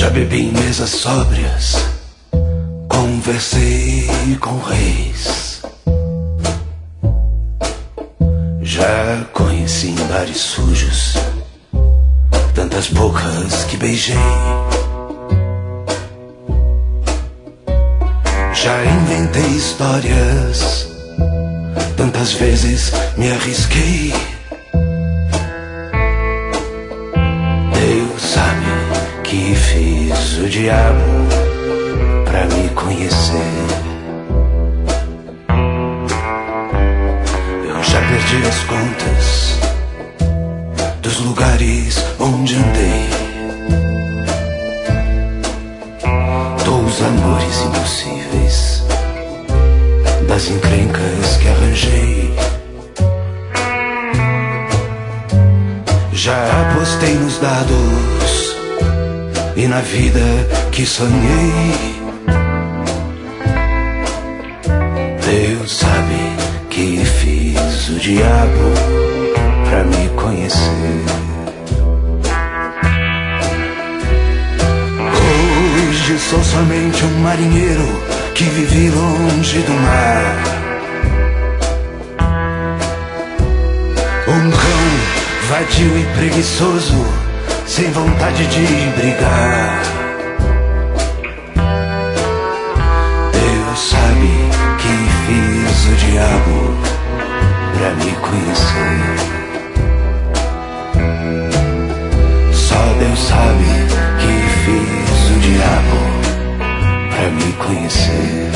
bebi em mesas sóbrias, conversei com reis. Já conheci em bares sujos tantas bocas que beijei. Já inventei histórias, tantas vezes me arrisquei. Deus sabe que fiz o diabo pra me conhecer. Eu já perdi as contas dos lugares onde andei, dos amores impossíveis, das encrencas que arranjei. Já apostei nos dados e na vida que sonhei. Deus sabe que fiz o diabo pra me conhecer. Hoje sou somente um marinheiro que vive longe do mar, um cão vadio e preguiçoso, sem vontade de brigar. Deus sabe que fiz o diabo pra me conhecer. Só Deus sabe que fiz o diabo pra me conhecer.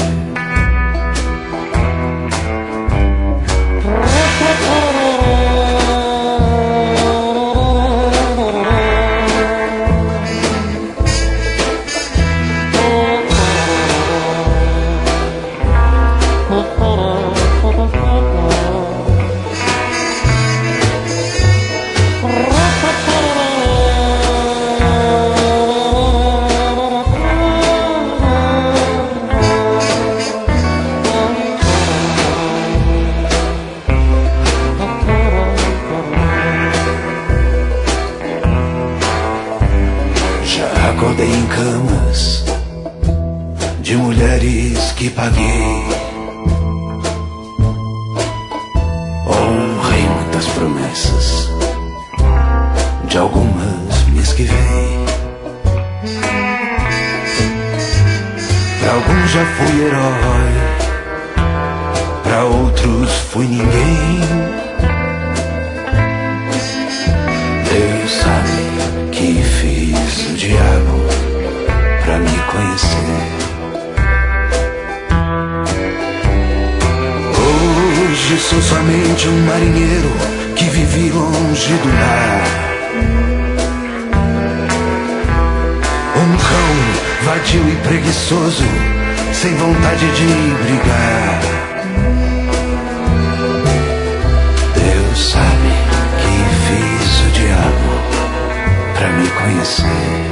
Acordei em camas de mulheres que paguei. Honrei muitas promessas, de algumas me esquivei. Pra alguns já fui herói, pra outros fui ninguém. Deus sabe que fiz o diabo pra me conhecer. Hoje sou somente um marinheiro que vive longe do mar, um cão vadio e preguiçoso, sem vontade de brigar. Deus sabe que fiz o diabo pra me conhecer.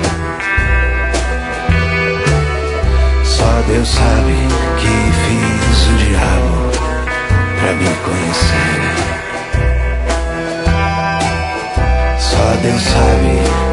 Só Deus sabe que fiz o diabo pra me conhecer. Só Deus sabe